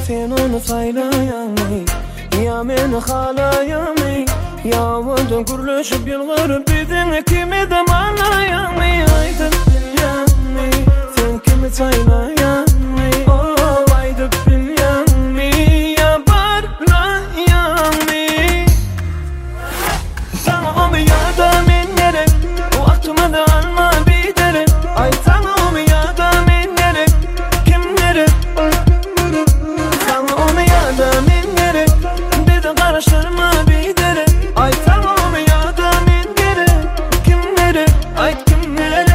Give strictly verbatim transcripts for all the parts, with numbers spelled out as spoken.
Sen onu saylayamayı ya men xalayamayı ya vurdun kuruluşup yılgırıp bidin kimi de malayamayı aydıp bilyamayı sen kimi saylayamayı oh aydıp bilyamayı ya barlayamayı sana o mu ya da men gerek vaktime de alma bir derek ay sana o mu ya da men gerek kim gerek sana o mu ya da men gerek bir de karıştırma bir derek ay sana o mu ya da men gerek kim gerek ay kim gerek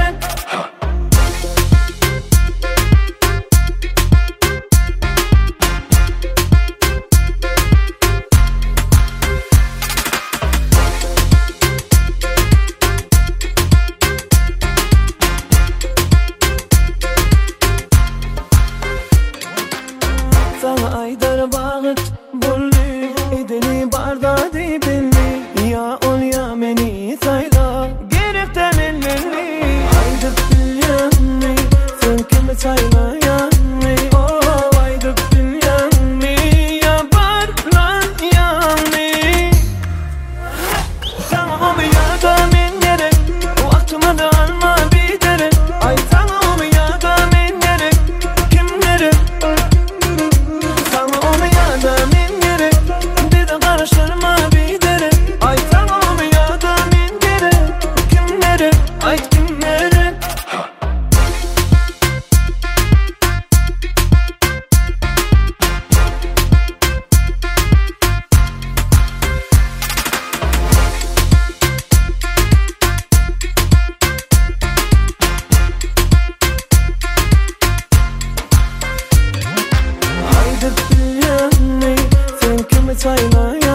sana aydar bağıt buldu edeni barda dibini ya ol ya meni sayla gerekten ellerini aydıp bilyanmi sen kimi sayla yanmi oh aydıp bilyanmi ya barla yanmi sana o mu ya da men gerek vaktime de alma bir derek ay sana o mu ya da men gerek kim gerek sana o mu ya da men gerek bir de karıştırma bir derek ay sana o mu ya da men gerek kim gerek ay kim gerek aydıp bilyanmi sen kimi sayla